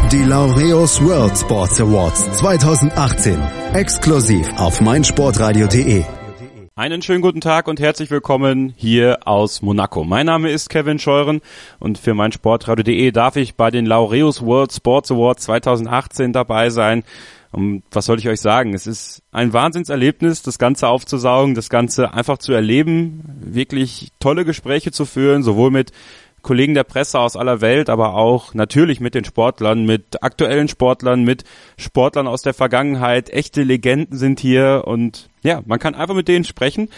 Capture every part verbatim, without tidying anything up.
Die Laureus World Sports Awards zwanzig achtzehn. Exklusiv auf meinsportradio punkt de. Einen schönen guten Tag und herzlich willkommen hier aus Monaco. Mein Name ist Kevin Scheuren und für meinsportradio punkt de darf ich bei den Laureus World Sports Awards zwanzig achtzehn dabei sein. Und was soll ich euch sagen? Es ist ein Wahnsinnserlebnis, das Ganze aufzusaugen, das Ganze einfach zu erleben, wirklich tolle Gespräche zu führen, sowohl mit Kollegen der Presse aus aller Welt, aber auch natürlich mit den Sportlern, mit aktuellen Sportlern, mit Sportlern aus der Vergangenheit. Echte Legenden sind hier und ja, man kann einfach mit denen sprechen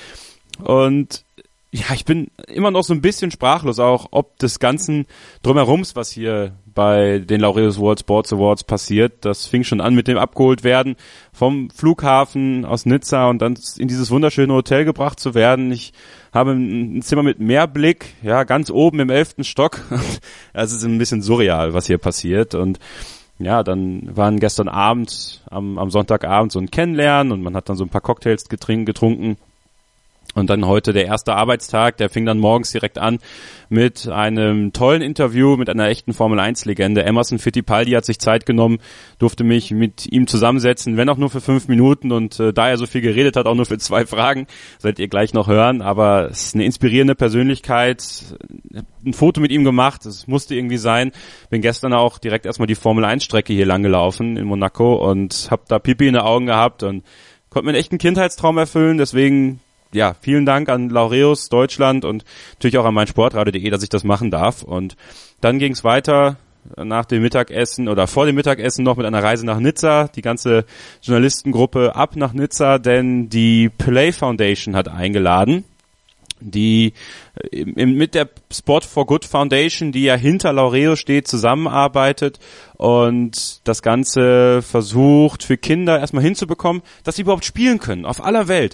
und ja, ich bin immer noch so ein bisschen sprachlos auch, ob des ganzen Drumherums, was hier bei den Laureus World Sports Awards passiert. Das fing schon an mit dem abgeholt werden vom Flughafen aus Nizza und dann in dieses wunderschöne Hotel gebracht zu werden. Ich habe ein Zimmer mit Meerblick, ja, ganz oben im elften Stock. Es ist ein bisschen surreal, was hier passiert und ja, dann waren gestern Abend, am, am Sonntagabend so ein Kennenlernen und man hat dann so ein paar Cocktails getrink, getrunken. Und dann heute der erste Arbeitstag, der fing dann morgens direkt an mit einem tollen Interview mit einer echten Formel eins Legende. Emerson Fittipaldi hat sich Zeit genommen, durfte mich mit ihm zusammensetzen, wenn auch nur für fünf Minuten. Und äh, da er so viel geredet hat, auch nur für zwei Fragen, werdet ihr gleich noch hören. Aber es ist eine inspirierende Persönlichkeit. Ein Foto mit ihm gemacht, es musste irgendwie sein. Bin gestern auch direkt erstmal die Formel eins Strecke hier lang gelaufen in Monaco und habe da Pipi in den Augen gehabt und konnte mir einen echten Kindheitstraum erfüllen. Deswegen ja, vielen Dank an Laureus Deutschland und natürlich auch an meinsportradio punkt de, dass ich das machen darf. Und dann ging es weiter nach dem Mittagessen oder vor dem Mittagessen noch mit einer Reise nach Nizza. Die ganze Journalistengruppe ab nach Nizza, denn die Play Foundation hat eingeladen, die mit der Sport for Good Foundation, die ja hinter Laureus steht, zusammenarbeitet und das Ganze versucht für Kinder erstmal hinzubekommen, dass sie überhaupt spielen können, auf aller Welt.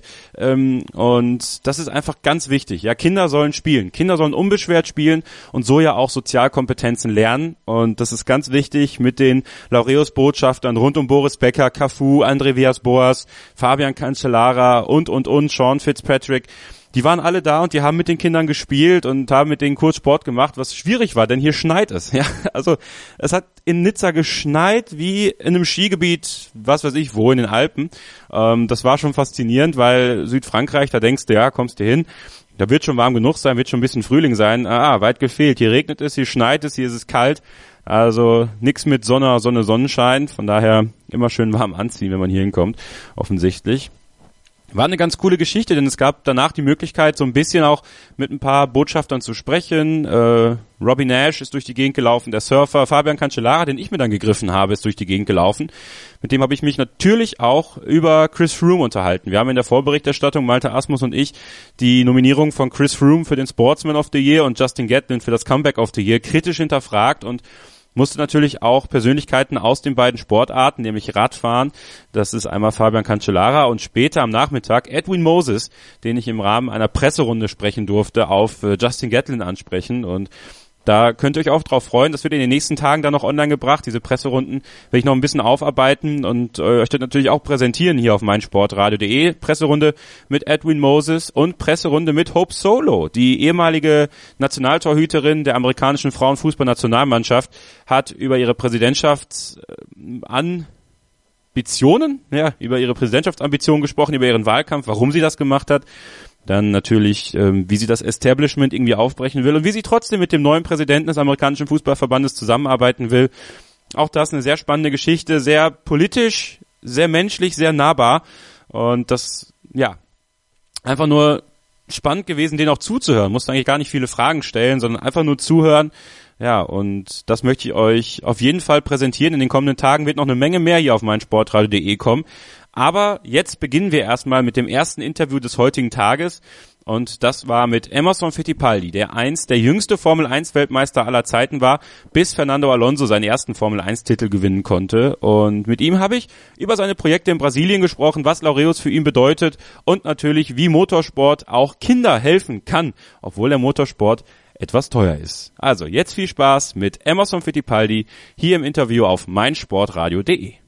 Und das ist einfach ganz wichtig. Ja, Kinder sollen spielen. Kinder sollen unbeschwert spielen und so ja auch Sozialkompetenzen lernen. Und das ist ganz wichtig mit den Laureus-Botschaftern rund um Boris Becker, Cafu, André Villas-Boas, Fabian Cancellara und, und, und, Sean Fitzpatrick. Die waren alle da und die haben mit den Kindern gespielt und haben mit denen kurz Sport gemacht, was schwierig war, denn hier schneit es. Ja, also es hat in Nizza geschneit wie in einem Skigebiet, was weiß ich wo, in den Alpen. Ähm, das war schon faszinierend, weil Südfrankreich, da denkst du, ja, kommst du hin, da wird schon warm genug sein, wird schon ein bisschen Frühling sein. Ah, weit gefehlt. Hier regnet es, hier schneit es, hier ist es kalt. Also nix mit Sonne, Sonne, Sonnenschein. Von daher immer schön warm anziehen, wenn man hier hinkommt, offensichtlich. War eine ganz coole Geschichte, denn es gab danach die Möglichkeit, so ein bisschen auch mit ein paar Botschaftern zu sprechen. Äh, Robbie Nash ist durch die Gegend gelaufen, der Surfer. Fabian Cancellara, den ich mir dann gegriffen habe, ist durch die Gegend gelaufen. Mit dem habe ich mich natürlich auch über Chris Froome unterhalten. Wir haben in der Vorberichterstattung, Malte Asmus und ich, die Nominierung von Chris Froome für den Sportsman of the Year und Justin Gatlin für das Comeback of the Year kritisch hinterfragt und musste natürlich auch Persönlichkeiten aus den beiden Sportarten, nämlich Radfahren, das ist einmal Fabian Cancellara und später am Nachmittag Edwin Moses, den ich im Rahmen einer Presserunde sprechen durfte, auf Justin Gatlin ansprechen und da könnt ihr euch auch drauf freuen, das wird in den nächsten Tagen dann noch online gebracht, diese Presserunden werde ich noch ein bisschen aufarbeiten und äh, euch das natürlich auch präsentieren hier auf meinsportradio punkt de. Presserunde mit Edwin Moses und Presserunde mit Hope Solo, die ehemalige Nationaltorhüterin der amerikanischen Frauenfußballnationalmannschaft, hat über ihre Präsidentschaft äh, an Ambitionen, ja, über ihre Präsidentschaftsambitionen gesprochen, über ihren Wahlkampf, warum sie das gemacht hat. Dann natürlich, ähm, wie sie das Establishment irgendwie aufbrechen will und wie sie trotzdem mit dem neuen Präsidenten des amerikanischen Fußballverbandes zusammenarbeiten will. Auch das eine sehr spannende Geschichte, sehr politisch, sehr menschlich, sehr nahbar und das, ja, einfach nur spannend gewesen, denen auch zuzuhören. Musste eigentlich gar nicht viele Fragen stellen, sondern einfach nur zuhören. Ja, und das möchte ich euch auf jeden Fall präsentieren. In den kommenden Tagen wird noch eine Menge mehr hier auf meinsportradio punkt de kommen. Aber jetzt beginnen wir erstmal mit dem ersten Interview des heutigen Tages. Und das war mit Emerson Fittipaldi, der einst der jüngste Formel eins Weltmeister aller Zeiten war, bis Fernando Alonso seinen ersten Formel eins Titel gewinnen konnte. Und mit ihm habe ich über seine Projekte in Brasilien gesprochen, was Laureus für ihn bedeutet und natürlich, wie Motorsport auch Kinder helfen kann, obwohl der Motorsport etwas teuer ist. Also jetzt viel Spaß mit Emerson Fittipaldi hier im Interview auf meinsportradio punkt de.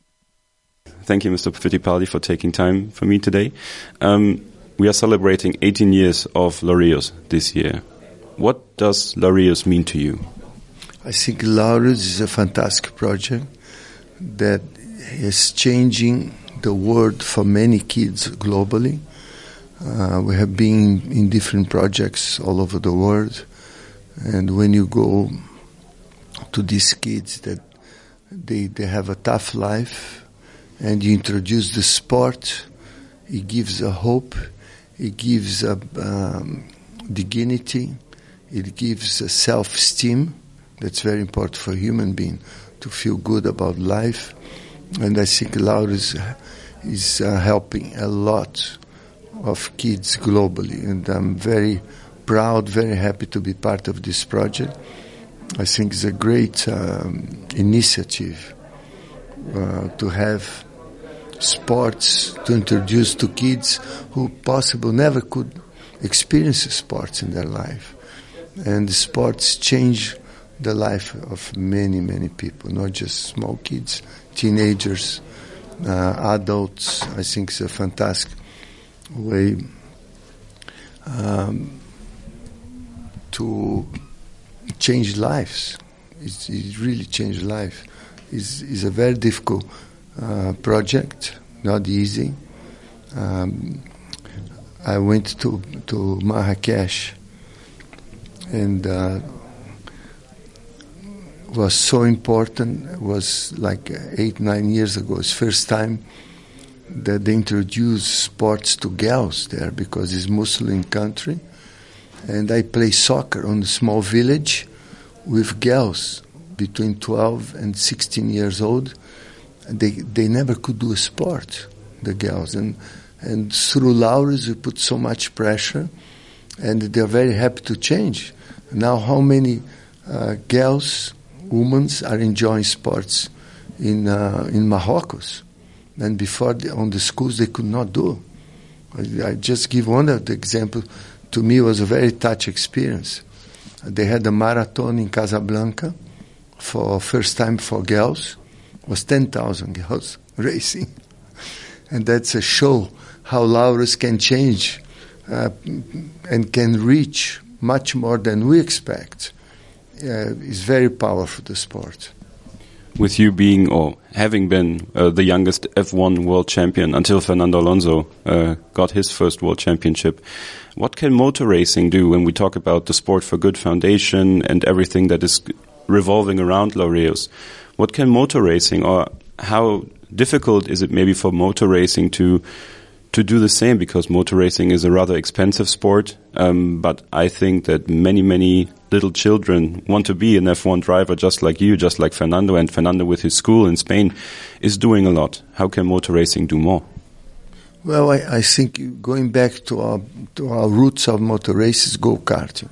Thank you, Mister Fittipaldi, for taking time for me today. Um, we are celebrating eighteen years of Laureus this year. What does Laureus mean to you? I think Laureus is a fantastic project that is changing the world for many kids globally. Uh, we have been in different projects all over the world, and when you go to these kids that they they have a tough life, and you introduce the sport, it gives a hope, it gives a um, dignity, it gives a self-esteem. That's very important for a human being to feel good about life, and I think Laureus is uh, helping a lot of kids globally, and I'm very proud, very happy to be part of this project. I think it's a great um, initiative uh, to have sports to introduce to kids who possibly never could experience sports in their life. And the sports change the life of many, many people, not just small kids, teenagers, uh, adults. I think it's a fantastic way um, to change lives. It's, it really changed life. It's, it's a very difficult uh, project, not easy. Um, I went to to Marrakesh, and uh, was so important. It was like eight, nine years ago. It's first time that they introduced sports to girls there, because it's Muslim country. And I play soccer on a small village with girls between twelve and sixteen years old. They they never could do a sport, the girls. And and through Laureus we put so much pressure, and they're very happy to change. Now how many uh, girls, women are enjoying sports in uh, in Morocco? And before the, on the schools they could not do. I, I just give one of the examples. To me, it was a very touch experience. They had a marathon in Casablanca for first time for girls. It was ten thousand girls racing. And that's a show how Laureus can change uh, and can reach much more than we expect. Uh, it's very powerful, the sport. With you being or having been uh, the youngest F one world champion until Fernando Alonso uh, got his first world championship, what can motor racing do when we talk about the Sport for Good Foundation and everything that is revolving around Laureus? What can motor racing, or how difficult is it maybe for motor racing to to do the same? Because motor racing is a rather expensive sport, um, but I think that many, many little children want to be an F one driver just like you, just like Fernando, and Fernando with his school in Spain is doing a lot. How can motor racing do more? Well, I, I think going back to our to our roots of motor races, go-karting.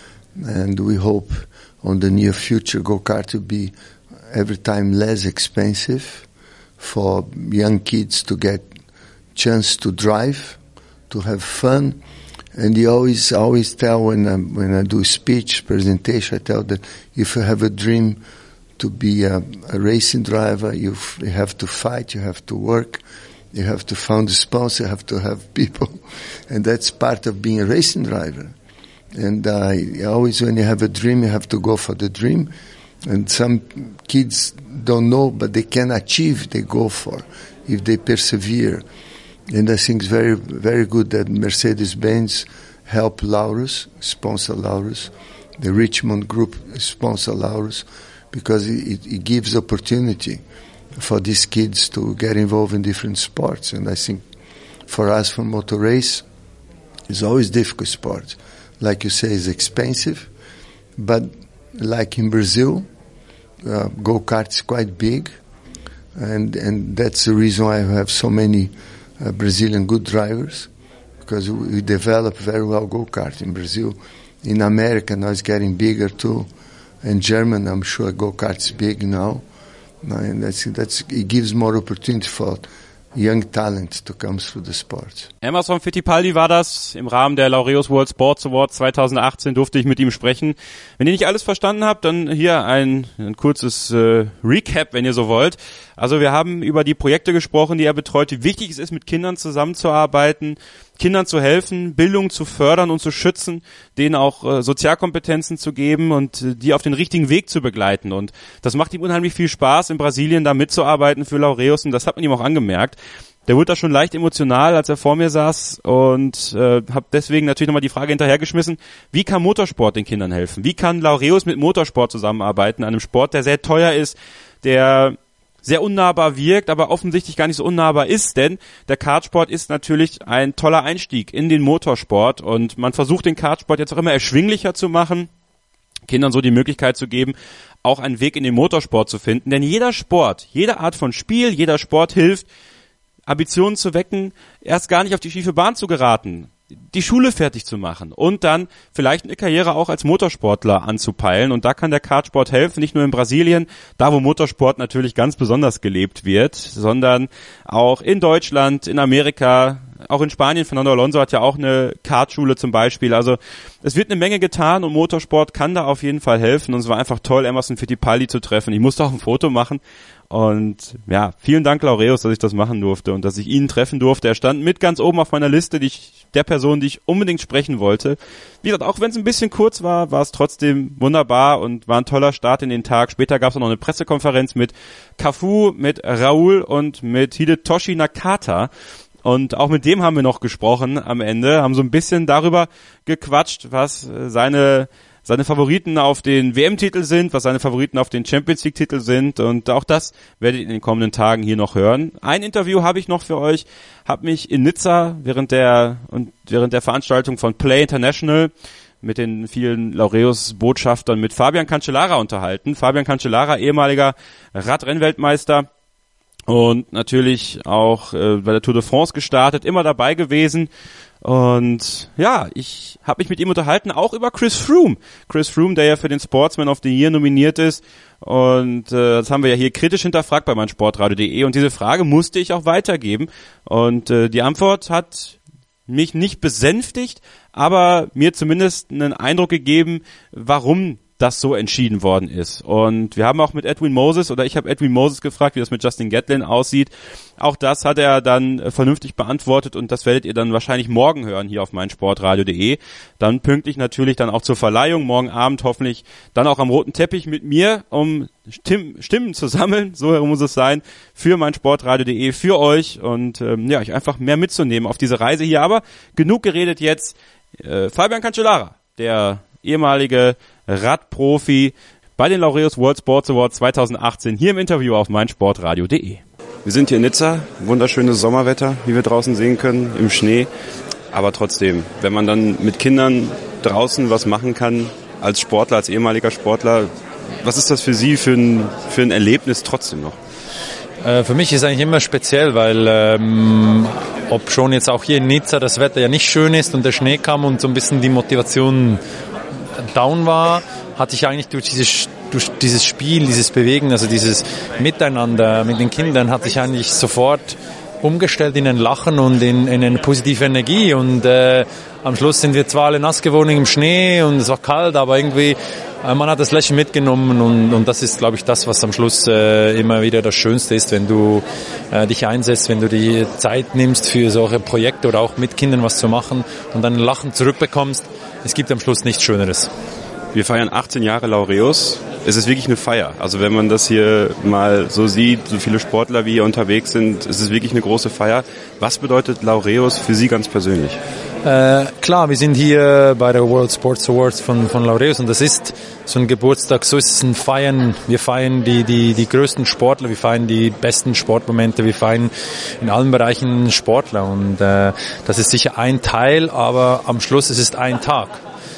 And we hope on the near future go-kart will be every time less expensive for young kids to get chance to drive, to have fun. And you always always tell when I, when I do speech, presentation, I tell that if you have a dream to be a, a racing driver, you you have to fight, you have to work, you have to find a sponsor, you have to have people. And that's part of being a racing driver. And uh, always when you have a dream, you have to go for the dream. And some kids don't know, but they can achieve, they go for, if they persevere. And I think it's very, very good that Mercedes-Benz help Laureus, sponsor Laureus. The Richmond Group sponsor Laureus, because it, it gives opportunity for these kids to get involved in different sports. And I think for us, for motor race, it's always difficult sport. Like you say, it's expensive, but like in Brazil, uh, go-kart is quite big, and and that's the reason why I have so many uh, Brazilian good drivers, because we, we develop very well go-kart in Brazil. In America now it's getting bigger too. In Germany, I'm sure go-kart is big now, and that's that's it gives more opportunity for young talent to come through the sport. Emerson Fittipaldi war das. Im Rahmen der Laureus World Sports Awards zwanzig achtzehn durfte ich mit ihm sprechen. Wenn ihr nicht alles verstanden habt, dann hier ein, ein kurzes äh, Recap, wenn ihr so wollt. Also wir haben über die Projekte gesprochen, die er betreut, wie wichtig es ist, mit Kindern zusammenzuarbeiten, Kindern zu helfen, Bildung zu fördern und zu schützen, denen auch äh, Sozialkompetenzen zu geben und äh, die auf den richtigen Weg zu begleiten. Und das macht ihm unheimlich viel Spaß, in Brasilien da mitzuarbeiten für Laureus, und das hat man ihm auch angemerkt. Der wurde da schon leicht emotional, als er vor mir saß, und äh, habe deswegen natürlich nochmal die Frage hinterhergeschmissen, wie kann Motorsport den Kindern helfen? Wie kann Laureus mit Motorsport zusammenarbeiten, einem Sport, der sehr teuer ist, der sehr unnahbar wirkt, aber offensichtlich gar nicht so unnahbar ist, denn der Kartsport ist natürlich ein toller Einstieg in den Motorsport, und man versucht den Kartsport jetzt auch immer erschwinglicher zu machen, Kindern so die Möglichkeit zu geben, auch einen Weg in den Motorsport zu finden, denn jeder Sport, jede Art von Spiel, jeder Sport hilft, Ambitionen zu wecken, erst gar nicht auf die schiefe Bahn zu geraten, die Schule fertig zu machen und dann vielleicht eine Karriere auch als Motorsportler anzupeilen. Und da kann der Kartsport helfen, nicht nur in Brasilien, da wo Motorsport natürlich ganz besonders gelebt wird, sondern auch in Deutschland, in Amerika, auch in Spanien. Fernando Alonso hat ja auch eine Kartschule zum Beispiel. Also es wird eine Menge getan, und Motorsport kann da auf jeden Fall helfen. Und es war einfach toll, Emerson Fittipaldi zu treffen. Ich musste auch ein Foto machen. Und ja, vielen Dank, Laureus, dass ich das machen durfte und dass ich ihn treffen durfte. Er stand mit ganz oben auf meiner Liste, die ich, der Person, die ich unbedingt sprechen wollte. Wie gesagt, auch wenn es ein bisschen kurz war, war es trotzdem wunderbar und war ein toller Start in den Tag. Später gab es auch noch eine Pressekonferenz mit Cafu, mit Raul und mit Hidetoshi Nakata. Und auch mit dem haben wir noch gesprochen am Ende, haben so ein bisschen darüber gequatscht, was seine seine Favoriten auf den W M-Titel sind, was seine Favoriten auf den Champions-League-Titel sind, und auch das werdet ihr in den kommenden Tagen hier noch hören. Ein Interview habe ich noch für euch, habe mich in Nizza während der und während der Veranstaltung von Play International mit den vielen Laureus-Botschaftern mit Fabian Cancellara unterhalten. Fabian Cancellara, ehemaliger Radrennweltmeister, und natürlich auch äh, bei der Tour de France gestartet, immer dabei gewesen. Und ja, ich habe mich mit ihm unterhalten, auch über Chris Froome. Chris Froome, der ja für den Sportsman of the Year nominiert ist. Und äh, das haben wir ja hier kritisch hinterfragt bei meinsportradio punkt de. Und diese Frage musste ich auch weitergeben. Und äh, die Antwort hat mich nicht besänftigt, aber mir zumindest einen Eindruck gegeben, warum das so entschieden worden ist. Und wir haben auch mit Edwin Moses, oder ich habe Edwin Moses gefragt, wie das mit Justin Gatlin aussieht. Auch das hat er dann vernünftig beantwortet, und das werdet ihr dann wahrscheinlich morgen hören hier auf meinsportradio punkt de. Dann pünktlich natürlich dann auch zur Verleihung, morgen Abend hoffentlich dann auch am roten Teppich mit mir, um Stimmen zu sammeln, so herum muss es sein, für meinsportradio punkt de, für euch, und ähm, ja, euch einfach mehr mitzunehmen auf diese Reise hier. Aber genug geredet jetzt. Äh, Fabian Cancellara, der ehemalige Radprofi bei den Laureus World Sports Awards zweitausendachtzehn, hier im Interview auf meinsportradio punkt de. Wir sind hier in Nizza, wunderschönes Sommerwetter, wie wir draußen sehen können, im Schnee. Aber trotzdem, wenn man dann mit Kindern draußen was machen kann, als Sportler, als ehemaliger Sportler, was ist das für Sie für ein, für ein Erlebnis trotzdem noch? Äh, für mich ist es eigentlich immer speziell, weil ähm, ob schon jetzt auch hier in Nizza das Wetter ja nicht schön ist und der Schnee kam und so ein bisschen die Motivation down war, hatte ich eigentlich durch dieses, durch dieses Spiel, dieses Bewegen, also dieses Miteinander mit den Kindern, hatte ich eigentlich sofort umgestellt in ein Lachen und in, in eine positive Energie. Und äh, am Schluss sind wir zwar alle nass geworden im Schnee und es war kalt, aber irgendwie äh, man hat das Lächeln mitgenommen, und, und das ist, glaube ich, das, was am Schluss äh, immer wieder das Schönste ist, wenn du äh, dich einsetzt, wenn du die Zeit nimmst für solche Projekte oder auch mit Kindern was zu machen und dann ein Lachen zurückbekommst. Es gibt am Schluss nichts Schöneres. Wir feiern achtzehn Jahre Laureus. Es ist wirklich eine Feier. Also wenn man das hier mal so sieht, so viele Sportler wie hier unterwegs sind, es ist wirklich eine große Feier. Was bedeutet Laureus für Sie ganz persönlich? Äh, klar, wir sind hier bei der World Sports Awards von, von Laureus, und das ist so ein Geburtstag, so ist es ein Feiern. Wir feiern die, die, die größten Sportler, wir feiern die besten Sportmomente, wir feiern in allen Bereichen Sportler, und äh, das ist sicher ein Teil, aber am Schluss ist es ein Tag.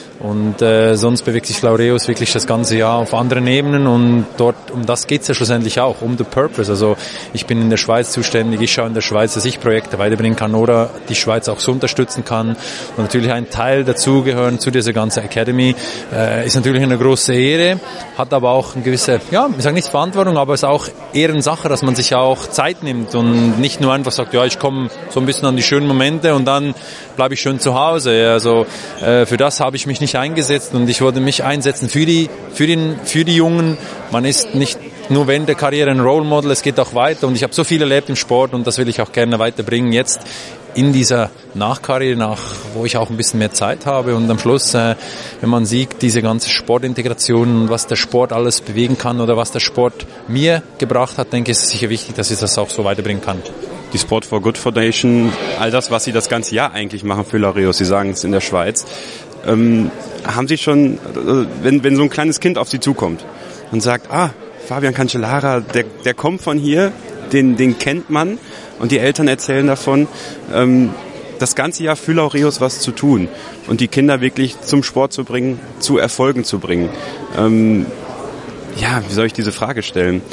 Und äh, sonst bewegt sich Laureus wirklich das ganze Jahr auf anderen Ebenen, und dort, um das geht's ja schlussendlich auch, um the purpose. Also ich bin in der Schweiz zuständig, ich schaue in der Schweiz, dass ich Projekte weiterbringen kann oder die Schweiz auch so unterstützen kann. Und natürlich ein Teil dazugehören zu dieser ganzen Academy äh, ist natürlich eine große Ehre, hat aber auch eine gewisse, ja, ich sage nicht Verantwortung, aber es ist auch Ehrensache, dass man sich auch Zeit nimmt und nicht nur einfach sagt, ja, ich komme so ein bisschen an die schönen Momente und dann bleibe ich schön zu Hause. Also äh, für das habe ich mich nicht eingesetzt, und ich wollte mich einsetzen für die, für den, für die Jungen. Man ist nicht nur während der Karriere ein Role Model, es geht auch weiter, und ich habe so viel erlebt im Sport, und das will ich auch gerne weiterbringen jetzt in dieser Nachkarriere, nach, wo ich auch ein bisschen mehr Zeit habe und am Schluss, äh, wenn man sieht, diese ganze Sportintegration, was der Sport alles bewegen kann oder was der Sport mir gebracht hat, denke ich, ist es sicher wichtig, dass ich das auch so weiterbringen kann. Die Sport for Good Foundation, all das, was Sie das ganze Jahr eigentlich machen für Laureus, Sie sagen es in der Schweiz, ähm, haben Sie schon, äh, wenn, wenn so ein kleines Kind auf Sie zukommt und sagt, ah, Fabian Cancellara, der, der kommt von hier, den, den kennt man, und die Eltern erzählen davon, ähm, das ganze Jahr für Laureus was zu tun und die Kinder wirklich zum Sport zu bringen, zu Erfolgen zu bringen. Ähm, ja, wie soll ich diese Frage stellen?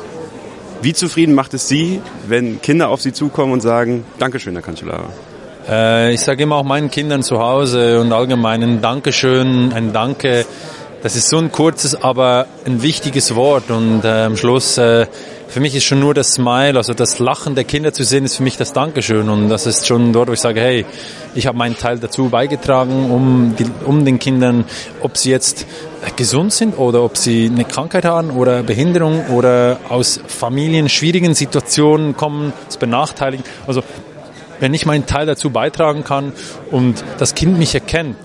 Wie zufrieden macht es Sie, wenn Kinder auf Sie zukommen und sagen, Dankeschön, Herr Cancellara? Äh, ich sage immer auch meinen Kindern zu Hause und allgemein ein Dankeschön, ein Danke. Das ist so ein kurzes, aber ein wichtiges Wort und äh, am Schluss, äh, für mich ist schon nur das Smile, also das Lachen der Kinder zu sehen, ist für mich das Dankeschön und das ist schon dort, wo ich sage, hey, ich habe meinen Teil dazu beigetragen, um, die, um den Kindern, ob sie jetzt gesund sind oder ob sie eine Krankheit haben oder Behinderung oder aus Familien schwierigen Situationen kommen, zu benachteiligen. Also wenn ich meinen Teil dazu beitragen kann und das Kind mich erkennt,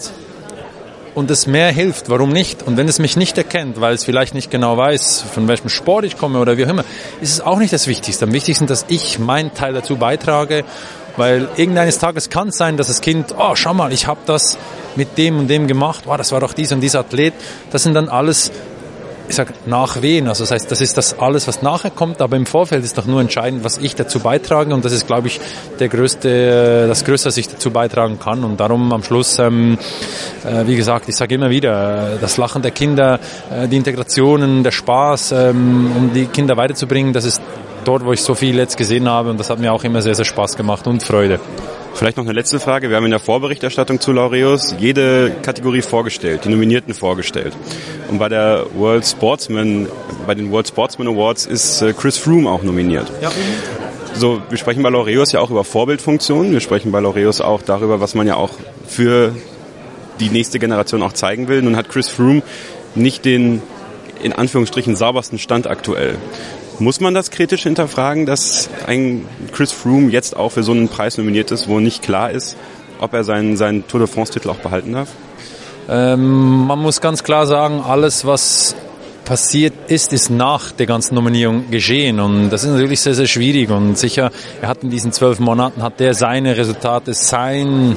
und es mehr hilft, warum nicht? Und wenn es mich nicht erkennt, weil es vielleicht nicht genau weiß, von welchem Sport ich komme oder wie auch immer, ist es auch nicht das Wichtigste. Am wichtigsten, dass ich meinen Teil dazu beitrage, weil irgendeines Tages kann es sein, dass das Kind, oh, schau mal, ich habe das mit dem und dem gemacht, oh, das war doch dies und dieser Athlet. Das sind dann alles, ich sag, Nachwehen. Also das heißt, das ist das alles, was nachher kommt, aber im Vorfeld ist doch nur entscheidend, was ich dazu beitrage und das ist, glaube ich, der größte, das Größte, was ich dazu beitragen kann und darum am Schluss, ähm, äh, wie gesagt, ich sage immer wieder, das Lachen der Kinder, äh, die Integrationen, der Spaß, ähm, um die Kinder weiterzubringen, das ist dort, wo ich so viel jetzt gesehen habe und das hat mir auch immer sehr, sehr Spaß gemacht und Freude. Vielleicht noch eine letzte Frage. Wir haben in der Vorberichterstattung zu Laureus jede Kategorie vorgestellt, die Nominierten vorgestellt. Und bei der World Sportsman, bei den World Sportsman Awards ist Chris Froome auch nominiert. Ja. So, wir sprechen bei Laureus ja auch über Vorbildfunktionen. Wir sprechen bei Laureus auch darüber, was man ja auch für die nächste Generation auch zeigen will. Nun hat Chris Froome nicht den, in Anführungsstrichen, saubersten Stand aktuell. Muss man das kritisch hinterfragen, dass ein Chris Froome jetzt auch für so einen Preis nominiert ist, wo nicht klar ist, ob er seinen, seinen Tour de France-Titel auch behalten darf? Ähm, man muss ganz klar sagen, alles, was passiert ist, ist nach der ganzen Nominierung geschehen und das ist natürlich sehr, sehr schwierig und sicher, er hat in diesen zwölf Monaten, hat er seine Resultate, sein,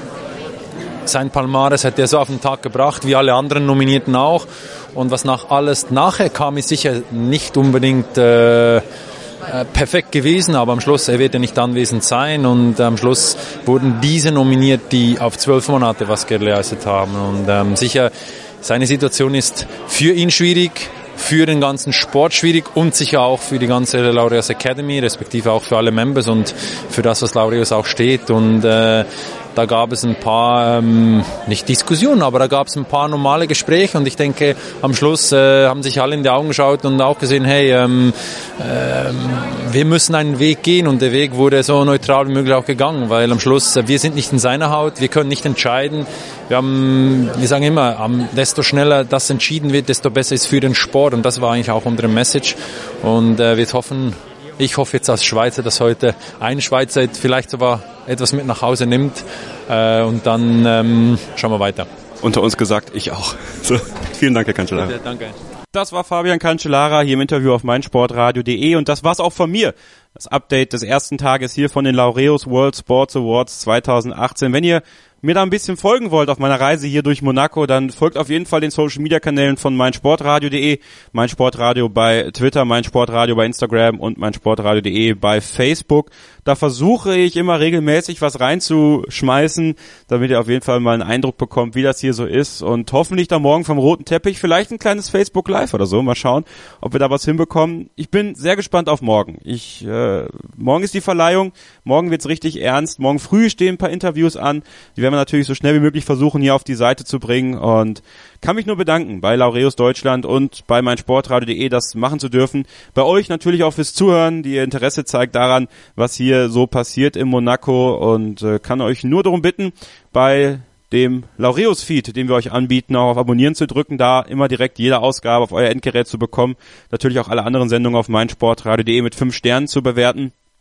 sein Palmares hat er so auf den Tag gebracht, wie alle anderen Nominierten auch. Und was nach alles nachher kam, ist sicher nicht unbedingt äh, äh, perfekt gewesen, aber am Schluss, er wird ja nicht anwesend sein und am Schluss wurden diese nominiert, die auf zwölf Monate was geleistet haben. Und ähm, sicher, seine Situation ist für ihn schwierig, für den ganzen Sport schwierig und sicher auch für die ganze Laureus Academy, respektive auch für alle Members und für das, was Laureus auch steht. Und äh, da gab es ein paar, ähm, nicht Diskussionen, aber da gab es ein paar normale Gespräche und ich denke, am Schluss äh, haben sich alle in die Augen geschaut und auch gesehen, hey, ähm, ähm, wir müssen einen Weg gehen und der Weg wurde so neutral wie möglich auch gegangen, weil am Schluss, äh, wir sind nicht in seiner Haut, wir können nicht entscheiden. Wir haben, wir sagen immer, um, desto schneller das entschieden wird, desto besser ist für den Sport und das war eigentlich auch unsere Message und äh, wir hoffen, ich hoffe jetzt als Schweizer, dass heute ein Schweizer vielleicht sogar etwas mit nach Hause nimmt äh, und dann ähm, schauen wir weiter. Unter uns gesagt, ich auch. So, vielen Dank, Herr Cancellara. Ja, danke. Das war Fabian Cancellara hier im Interview auf meinsportradio punkt de und das war's auch von mir. Das Update des ersten Tages hier von den Laureus World Sports Awards zweitausendachtzehn. Wenn ihr mir da ein bisschen folgen wollt auf meiner Reise hier durch Monaco, dann folgt auf jeden Fall den Social Media Kanälen von meinsportradio punkt de, meinsportradio bei Twitter, meinsportradio bei Instagram und meinsportradio punkt de bei Facebook. Da versuche ich immer regelmäßig was reinzuschmeißen, damit ihr auf jeden Fall mal einen Eindruck bekommt, wie das hier so ist und hoffentlich da morgen vom roten Teppich vielleicht ein kleines Facebook Live oder so. Mal schauen, ob wir da was hinbekommen. Ich bin sehr gespannt auf morgen. Ich, äh, morgen ist die Verleihung, morgen wird's richtig ernst, morgen früh stehen ein paar Interviews an, die werden wir natürlich so schnell wie möglich versuchen hier auf die Seite zu bringen und kann mich nur bedanken bei Laureus Deutschland und bei meinsportradio punkt de, das machen zu dürfen. Bei euch natürlich auch fürs Zuhören, die ihr Interesse zeigt daran, was hier so passiert in Monaco und äh, kann euch nur darum bitten, bei dem Laureus-Feed, den wir euch anbieten, auch auf Abonnieren zu drücken, da immer direkt jede Ausgabe auf euer Endgerät zu bekommen. Natürlich auch alle anderen Sendungen auf meinsportradio punkt de mit fünf Sternen zu bewerten.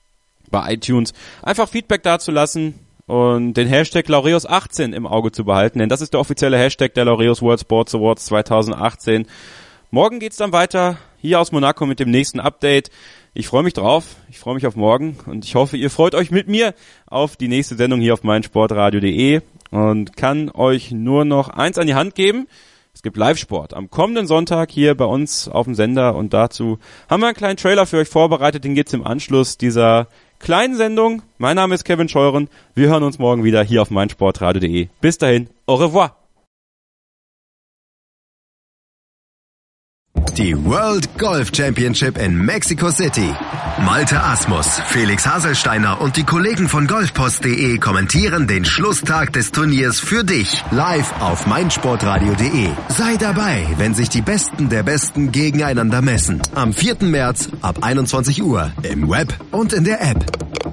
bei iTunes einfach Feedback dazulassen und den Hashtag Laureus achtzehn im Auge zu behalten, denn das ist der offizielle Hashtag der Laureus World Sports Awards zwanzig achtzehn. Morgen geht's dann weiter hier aus Monaco mit dem nächsten Update. Ich freue mich drauf, ich freue mich auf morgen und ich hoffe, ihr freut euch mit mir auf die nächste Sendung hier auf meinsportradio punkt de und kann euch nur noch eins an die Hand geben. Es gibt Live-Sport am kommenden Sonntag hier bei uns auf dem Sender und dazu haben wir einen kleinen Trailer für euch vorbereitet, den gibt's im Anschluss dieser kleinen Sendung. Mein Name ist Kevin Scheuren, wir hören uns morgen wieder hier auf meinsportradio punkt de. Bis dahin, au revoir! Die World Golf Championship in Mexico City. Malte Asmus, Felix Haselsteiner und die Kollegen von golfpost punkt de kommentieren den Schlusstag des Turniers für dich live auf meinsportradio punkt de. Sei dabei, wenn sich die Besten der Besten gegeneinander messen. Am vierten März ab einundzwanzig Uhr im Web und in der App.